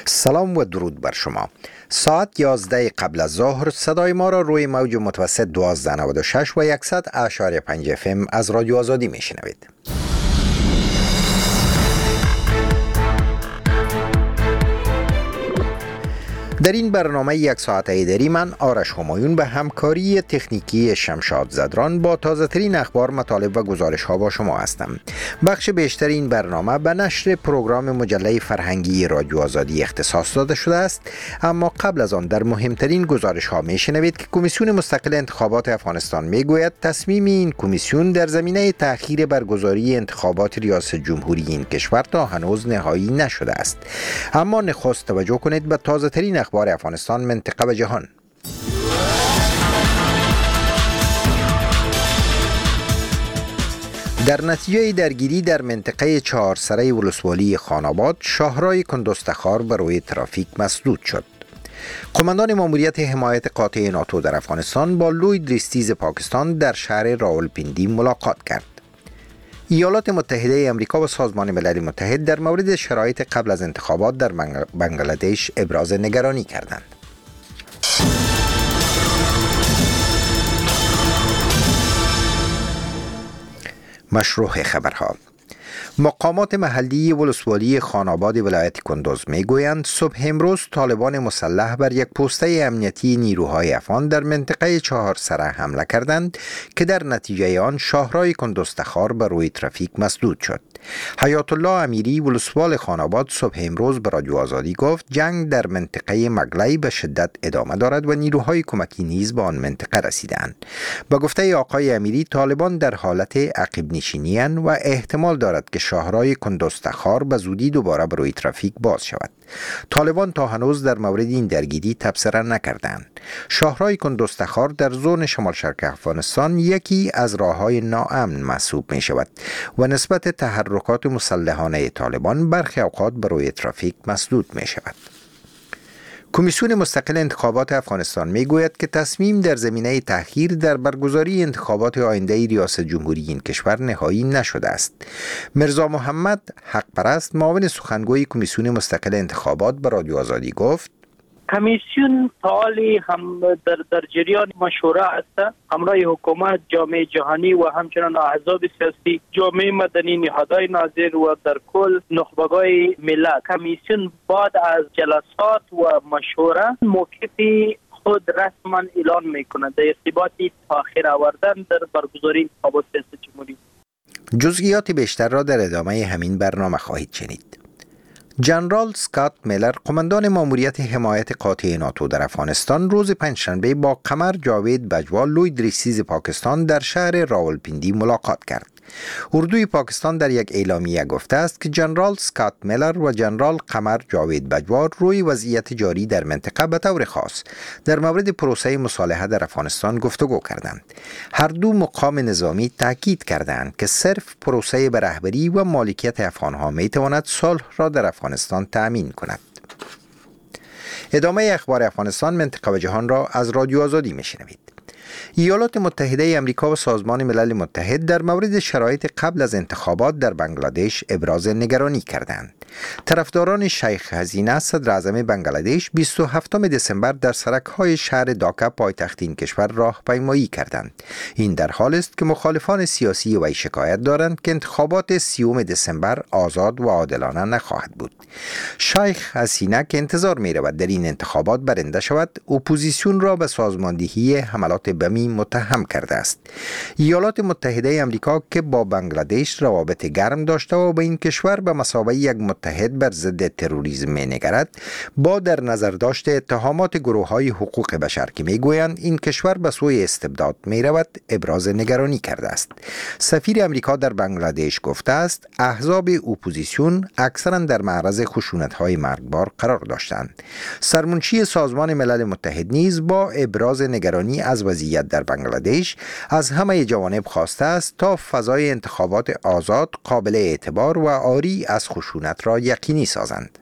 سلام و درود بر شما. ساعت 11 قبل از ظهر صدای ما را روی موج متوسط 1296 و 100.5 FM از رادیو آزادی میشنوید. در این برنامه یک ساعته دری من آرش همایون به همکاری تکنیکی شمشاد زدران با تازه ترین اخبار، مطالب و گزارش ها با شما هستم. بخش بیشتر این برنامه به نشر پروگرام مجله فرهنگی رادیو آزادی اختصاص داده شده است، اما قبل از آن در مهمترین گزارش ها می شنوید که کمیسیون مستقل انتخابات افغانستان می گوید تصمیم این کمیسیون در زمینه تأخیر برگزاری انتخابات ریاست جمهوری این کشور تا هنوز نهایی نشده است. اما نخست توجه کنید به تازه ترین اخبار افغانستان، منطقه و جهان. در نتیجه درگیری در منطقه چهارسره ولسوالی خاناباد، شاهراه کندوستخار بر روی ترافیک مسدود شد. قماندان ماموریت حمایت قاطع ناتو در افغانستان با لوید ریستیز پاکستان در شهر راولپیندی ملاقات کرد. ایالات متحده آمریکا و سازمان ملل متحد در مورد شرایط قبل از انتخابات در بنگلادش ابراز نگرانی کردند. مشروع خبرها. مقامات محلی ولسوالی خاناباد ولایت کندوز میگویند صبح امروز طالبان مسلح بر یک پوسته امنیتی نیروهای افغان در منطقه چهارسره حمله کردند که در نتیجه آن شاهراه کندوستخار بر روی ترافیک مسدود شد. حیات الله امیری ولسوال خاناباد صبح امروز به رادیو آزادی گفت جنگ در منطقه مگلی به شدت ادامه دارد و نیروهای کمکی نیز به آن منطقه رسیدند. با گفته آقای امیری طالبان در حالت عقب نشینی اند و احتمال دارد که شاهراه کندوستخار به زودی دوباره بر روی ترافیک باز شود. طالبان تا هنوز در مورد این درگیری تبصره نکردند. شاهراه کندوستخار در زون شمال شرق افغانستان یکی از راههای ناامن محسوب می شود و نسبت تحرکات مسلحانه طالبان برخی اوقات بر روی ترافیک مسدود می شود. کمیسیون مستقل انتخابات افغانستان می گوید که تصمیم در زمینه تأخیر در برگزاری انتخابات آینده ریاست جمهوری این کشور نهایی نشده است. مرزا محمد حق پرست، معاون سخنگوی کمیسیون مستقل انتخابات، به رادیو آزادی گفت کمیسیون حالی هم در جریان مشوره است همراه حکومت، جامعه جهانی و همچنان احزاب سیاسی، جامعه مدنی، نهادهای ناظر و در کل نخبگان ملت. کمیسیون بعد از جلسات و مشوره موقفی خود رسما اعلان میکند در ارتباط تاخیر آوردن در برگزاری انتخابات ریاست جمهوری. جزئیات بیشتر را در ادامه همین برنامه خواهید شنید. جنرال اسکات میلر، قماندان ماموریت حمایت قاطع ناتو در افغانستان، روز پنجشنبه با قمر جاوید بجوا، لوید ریستیز پاکستان در شهر راولپیندی ملاقات کرد. اردوی پاکستان در یک اعلامیه گفته است که جنرال اسکات میلر و جنرال قمر جاوید بجوا روی وضعیت جاری در منطقه به طور خاص در مورد پروسه مصالحه در افغانستان گفتگو کردند. هر دو مقام نظامی تاکید کردند که صرف پروسه به رهبری و مالکیت افغانها میتواند صلح را در افغانستان تأمین کند. ادامه اخبار افغانستان، منطقه و جهان را از رادیو آزادی میشنوید. ایالات متحده آمریکا و سازمان ملل متحد در مورد شرایط قبل از انتخابات در بنگلادش ابراز نگرانی کردند. طرفداران شیخ حسینه، صدر اعظم بنگلادش، 27 دسامبر در سرک‌های شهر داکا پایتخت این کشور راهپیمایی کردند. این در حالی است که مخالفان سیاسی وی شکایت دارند که انتخابات 30 دسامبر آزاد و عادلانه نخواهد بود. شیخ حسینه که انتظار می‌رود در این انتخابات برنده شود، اپوزیسیون را به سازماندهی حملات بمی متهم کرده است. ایالات متحده آمریکا که با بنگلادش روابط گرم داشته و به این کشور به مثابه یک متحد بر ضد تروریسم می‌نگرد، با در نظر داشت اتهامات گروه‌های حقوق بشر که می‌گویند این کشور به سوی استبداد می‌رود، ابراز نگرانی کرده است. سفیر آمریکا در بنگلادش گفته است احزاب اپوزیسیون اکثرا در معرض خشونت‌های مرگبار قرار داشتند. سرمنشی سازمان ملل متحد نیز با ابراز نگرانی از وضعیت در بنگلادش از همه جوانب خواسته است تا فضای انتخابات آزاد، قابل اعتبار و عاری از خشونت را یقینی سازند.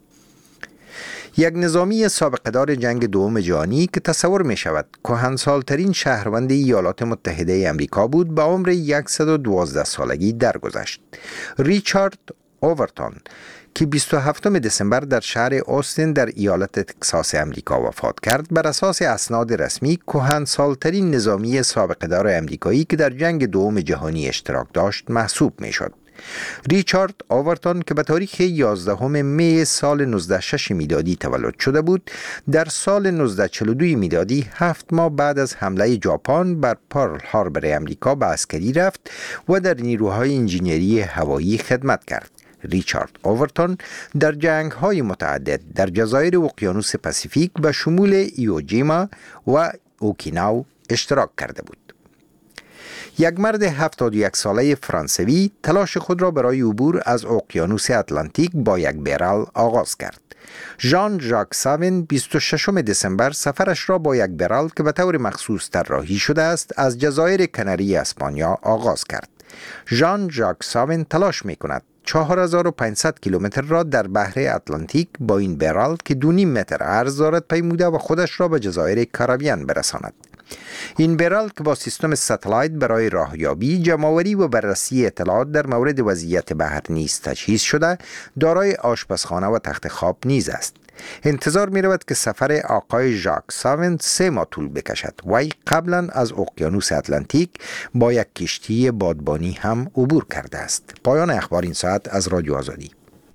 یک نظامی سابقه‌دار جنگ دوم جهانی که تصور می شود کهنسال‌ترین شهروند ایالات متحده آمریکا بود، به عمر 112 سالگی درگذشت. ریچارد اوورتون که 27 دسامبر در شهر آستین در ایالت تگزاس امریکا وفات کرد، بر اساس اسناد رسمی کهنسال‌ترین نظامی سابقه‌دار امریکایی که در جنگ دوم جهانی اشتراک داشت محسوب می‌شد. ریچارد آورتون که به تاریخ 11 می سال 1906 میلادی تولد شده بود، در سال 1942 میلادی 7 ماه بعد از حمله ژاپن بر پرل هاربر امریکا به عسکری رفت و در نیروهای انجینری هوایی خدمت کرد. ریچارد آورتون در جنگ‌های متعدد در جزایر اقیانوس پاسیفیک به شمول ایوجیما و اوکیناوا اشتراک کرده بود. یک مرد 71 ساله فرانسوی تلاش خود را برای عبور از اقیانوس اتلانتیک با یک بیرل آغاز کرد. ژان ژاک ساون 26 دسامبر سفرش را با یک بیرل که به طور مخصوص طراحی شده است از جزایر کناری اسپانیا آغاز کرد. ژان ژاک ساون تلاش می کند 4500 کیلومتر را در بحر اتلانتیک با این بیرل که 2.5 متر عرض دارد پیموده و خودش را به جزایر کارائیبیان برساند. این بیرل که با سیستم ستلایت برای راهیابی، جمع‌آوری و بررسی اطلاعات در مورد وضعیت بحر نیز تجهیز شده، دارای آشپزخانه و تخت خواب نیز است. انتظار می رود که سفر آقای ژاک ساون 3 ماه طول بکشد. وی قبلا از اقیانوس اتلانتیک با یک کشتی بادبانی هم عبور کرده است. پایان اخبار این ساعت از رادیو آزادی.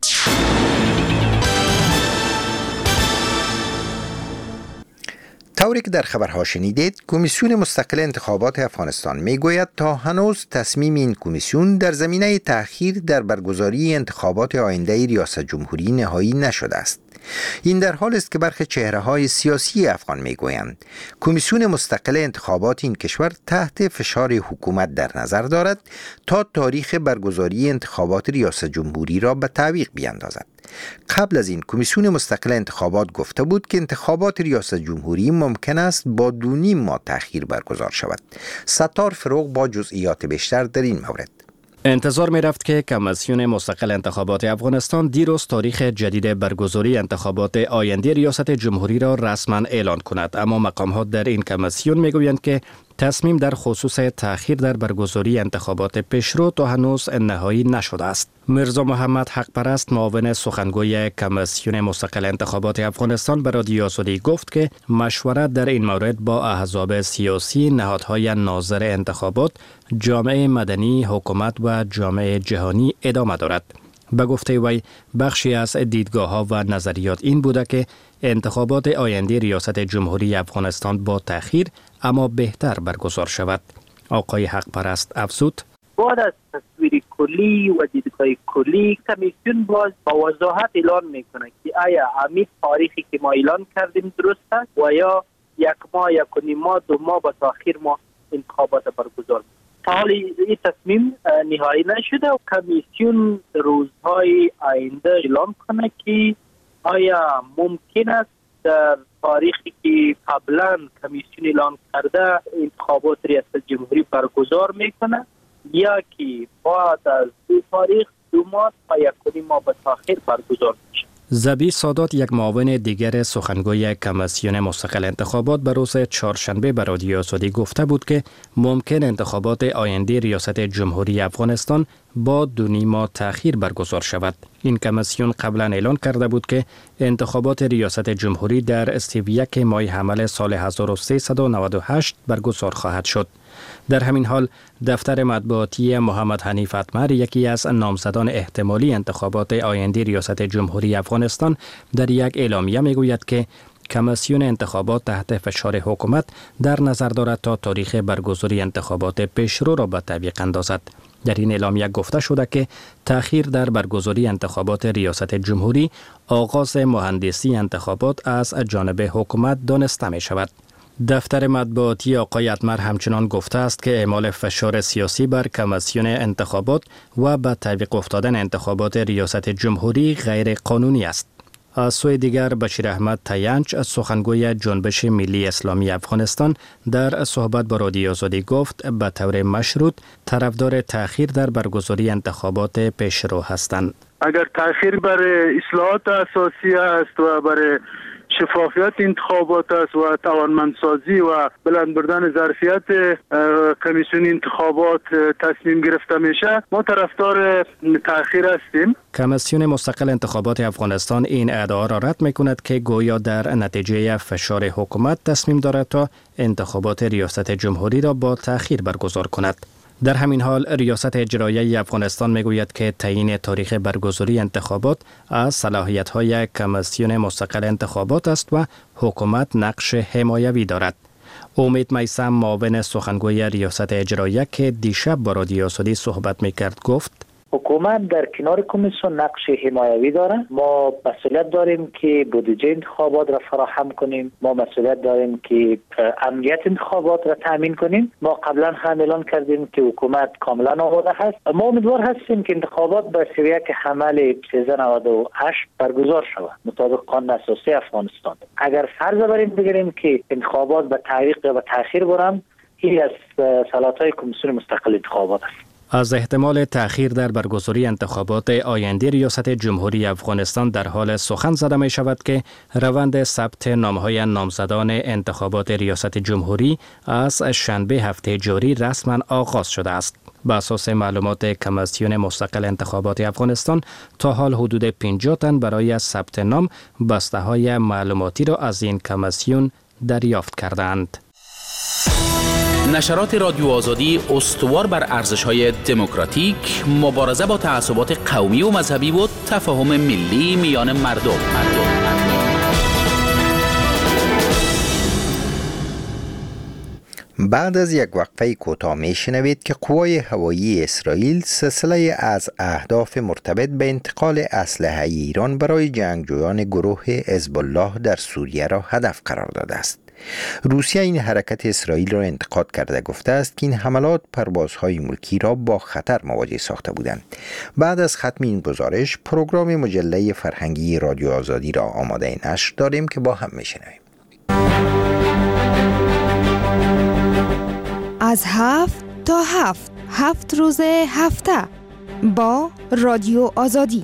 طوری که در خبرها شنیدید، کمیسیون مستقل انتخابات افغانستان میگوید تا هنوز تصمیم این کمیسیون در زمینه تأخیر در برگزاری انتخابات آینده ریاست جمهوری نهایی نشده است. این در حال است که برخی چهره‌های سیاسی افغان میگویند کمیسیون مستقل انتخابات این کشور تحت فشار حکومت در نظر دارد تا تاریخ برگزاری انتخابات ریاست جمهوری را به تعویق بیاندازد. قبل از این کمیسیون مستقل انتخابات گفته بود که انتخابات ریاست جمهوری ممکن است با 2.5 ماه تأخیر برگزار شود. ستار فروغ با جزئیات بیشتر در این مورد. انتظار می رفت که کمیسیون مستقل انتخابات افغانستان دیروز تاریخ جدید برگزاری انتخابات آینده ریاست جمهوری را رسما اعلان کند، اما مقام‌ها در این کمیسیون می گویند که تصمیم در خصوص تأخیر در برگزاری انتخابات پیشرو تا هنوز نهایی نشده است. میرزا محمد حقپرست معاون سخنگوی کمیسیون مستقل انتخابات افغانستان به رادیو آزادی گفت که مشورت در این مورد با احزاب سیاسی، نهادهای ناظر انتخابات، جامعه مدنی، حکومت و جامعه جهانی ادامه دارد. به گفته وی بخشی از دیدگاه‌ها و نظریات این بوده که انتخابات آینده ریاست جمهوری افغانستان با تأخیر اما بهتر برگزار شود. آقای حقپرست افزود: بعد از تصویر کلی و دیدگاه کلی، کمیسیون باز با وضاحت اعلان میکنه که آیا همین تاریخی که ما اعلان کردیم درست است و یا 1 ماه، 1.5 ماه، 2 ماه با تأخیر ما انتخابات برگزار. تا حال این تصمیم نهایی نشده و کمیسیون روزهای آینده اعلام کنه که آیا ممکن است در تاریخی که قبلا کمیسیون اعلان کرده انتخابات ریاست جمهوری برگزار میکنه یا که بعد از این تاریخ 2 ماه تا 1.5 ماه به تاخیر برگزار میشه. زبی سادات، یک معاون دیگر سخنگوی کمیسیون مستقل انتخابات، به روز چهارشنبه به رادیو آزادی گفته بود که ممکن انتخابات آینده ریاست جمهوری افغانستان با 2.5 ماه تأخیر برگزار شود. این کمیسیون قبلا اعلان کرده بود که انتخابات ریاست جمهوری در 31 ماه حمل سال 1398 برگزار خواهد شد. در همین حال دفتر مطبوعاتی محمد حنیف اتمر، یکی از نامزدان احتمالی انتخابات آینده ریاست جمهوری افغانستان، در یک اعلامیه میگوید که کمیسیون انتخابات تحت فشار حکومت در نظر دارد تا تاریخ برگزاری انتخابات پیشرو را به تعویق اندازد. در این اعلامیه گفته شده که تأخیر در برگزاری انتخابات ریاست جمهوری آغاز مهندسی انتخابات از جانب حکومت دانسته می شود. دفتر مطبوعاتی آقای اتمر همچنان گفته است که اعمال فشار سیاسی بر کمیسیون انتخابات و به تعویق افتادن انتخابات ریاست جمهوری غیر قانونی است. از سوی دیگر بشیر احمد تینچ، سخنگوی جنبش ملی اسلامی افغانستان، در صحبت با رادیو آزادی گفت به طور مشروط طرفدار تأخیر در برگزاری انتخابات پیشرو هستند. اگر تأخیر بر اصلاحات اساسی است و بر شفافیت انتخابات است و توانمندسازی و بلند بردن ظرفیت کمیسیون انتخابات تصمیم گرفته میشه. ما طرفدار تأخیر هستیم. کمیسیون مستقل انتخابات افغانستان این ادعا را رد میکند که گویا در نتیجه فشار حکومت تصمیم دارد تا انتخابات ریاست جمهوری را با تأخیر برگزار کند. در همین حال ریاست اجرایی افغانستان میگوید که تعیین تاریخ برگزاری انتخابات از صلاحیت‌های کمیسیون مستقل انتخابات است و حکومت نقش حمایوی دارد. امید میثم معاون سخنگوی ریاست اجرایی که دیشب با رادیو آزادی صحبت میکرد گفت حکومت در کنار کمیسیون نقش حمایوی داره. ما مسئولیت داریم که بودجه انتخابات را فراهم کنیم. ما مسئولیت داریم که امنیت انتخابات را تامین کنیم. ما قبلا هم اعلان کردیم که حکومت کاملا آماده هست. ما امیدوار هستیم که انتخابات به سویه که حمل 1398 برگزار شود مطابق قانون اساسی افغانستان. اگر فرض بریم بگیریم که انتخابات به تعویق یا به تأخیر برن، این از صلاحیت‌های کمیسیون مستقل انتخابات است. از احتمال تأخیر در برگزاری انتخابات آینده ریاست جمهوری افغانستان در حال سخن زده می شود که روند ثبت نامهای نامزدان انتخابات ریاست جمهوری از شنبه هفته جاری رسما آغاز شده است. بر اساس معلومات کمیسیون مستقل انتخابات افغانستان تا حال حدود 50 تن برای ثبت نام بسته‌های معلوماتی را از این کمیسیون دریافت کردند. نشرات رادیو آزادی استوار بر ارزش‌های دموکراتیک، مبارزه با تعصبات قومی و مذهبی و تفاهم ملی میان مردم. بعد از یک وقفه کوتاه میشنوید که قوای هوایی اسرائیل سلسله از اهداف مرتبط به انتقال اسلحه ایران برای جنگجویان گروه حزب الله در سوریه را هدف قرار داده است. روسیه این حرکت اسرائیل را انتقاد کرده گفته است که این حملات پروازهای ملکی را با خطر مواجه ساخته بودند. بعد از ختم این گزارش پروگرام مجله فرهنگی رادیو آزادی را آماده نشر داریم که با هم میشنویم. از 7 تا 7 روز هفته با رادیو آزادی.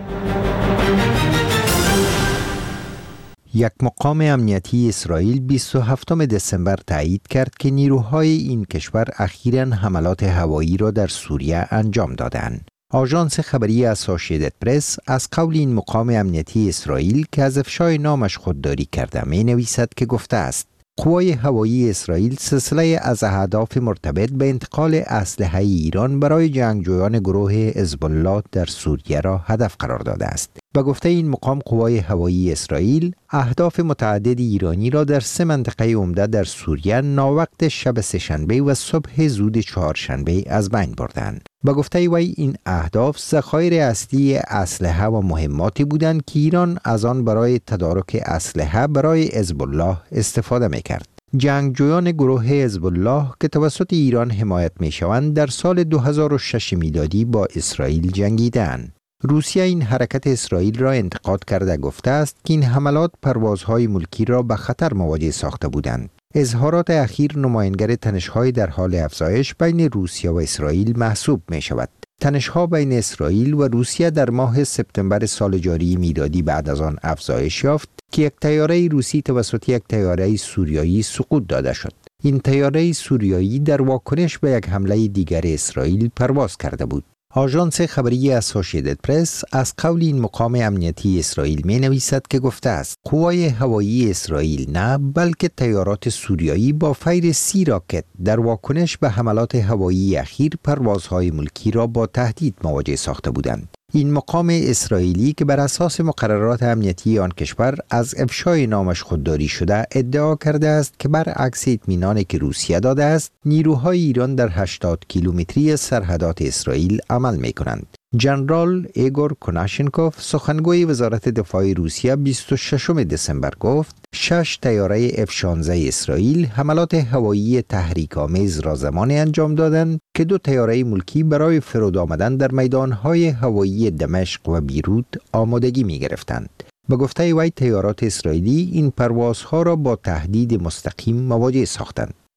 یک مقام امنیتی اسرائیل 27 دسامبر تایید کرد که نیروهای این کشور اخیراً حملات هوایی را در سوریه انجام دادند. آژانس خبری اسوسییتد پرس از قول این مقام امنیتی اسرائیل که از افشای نامش خودداری کرده می نویسد که گفته است قوای هوایی اسرائیل سلسله از اهداف مرتبط به انتقال اسلحه ایران برای جنگجویان گروه حزب الله در سوریه را هدف قرار داده است. به گفته این مقام قوای هوایی اسرائیل اهداف متعدد ایرانی را در 3 منطقه عمده در سوریه ناوقت شب سه‌شنبه و صبح زود چهارشنبه از بین بردند. به گفته وی این اهداف ذخایر اصلی اسلحه و مهماتی بودند که ایران از آن برای تدارک اسلحه برای حزب الله استفاده می‌کرد. جنگجویان گروه حزب الله که توسط ایران حمایت می‌شوند در سال 2006 میلادی با اسرائیل جنگیدند. روسیه این حرکت اسرائیل را انتقاد کرده گفته است که این حملات پروازهای ملکی را به خطر مواجه ساخته بودند. اظهارات اخیر نمایانگر تنش‌های در حال افزایش بین روسیه و اسرائیل محسوب می شود. تنش‌ها بین اسرائیل و روسیه در ماه سپتامبر سال جاری میلادی بعد از آن افزایش یافت که یک طیاره روسی توسط یک طیاره سوریایی سقوط داده شد. این طیاره سوریایی در واکنش به یک حمله دیگر اسرائیل پرواز کرده بود. آژانس خبری اسوسییتد پرس از قول این مقام امنیتی اسرائیل می نویسد که گفته است قوای هوایی اسرائیل نه بلکه طیارات سوریایی با فیر 30 راکت در واکنش به حملات هوایی اخیر پروازهای ملکی را با تهدید مواجه ساخته بودند. این مقام اسرائیلی که بر اساس مقررات امنیتی آن کشور از افشای نامش خودداری شده ادعا کرده است که برعکس اطمینانی که روسیه داده است نیروهای ایران در 80 کیلومتری سرحدات اسرائیل عمل می کنند. جنرال ایگور کناشنکوف سخنگوی وزارت دفاع روسیه 26 دسامبر گفت 6 طیاره F-16 اسرائیل حملات هوایی تحریک‌آمیز را زمانی انجام دادند که 2 طیاره ملکی برای فرود آمدن در میدانهای هوایی دمشق و بیروت آمادگی می گرفتند. به گفته وی طیارات اسرائیلی این پروازها را با تهدید مستقیم مواجه ساختند.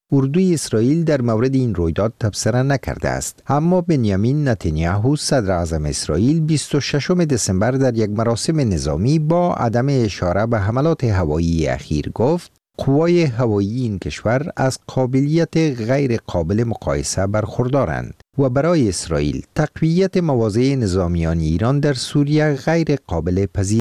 اردوی اسرائیل در مورد این رویداد تبصره نکرده است، اما بنیامین نتانیاهو صدر اعظم اسرائیل 26 دسامبر در یک مراسم نظامی با عدم اشاره به حملات هوایی اخیر گفت قوای هوایی این کشور از قابلیت غیر قابل مقایسه برخوردارند و برای اسرائیل تقویت مواضع نظامیان ایران در سوریه غیر قابل پذیرش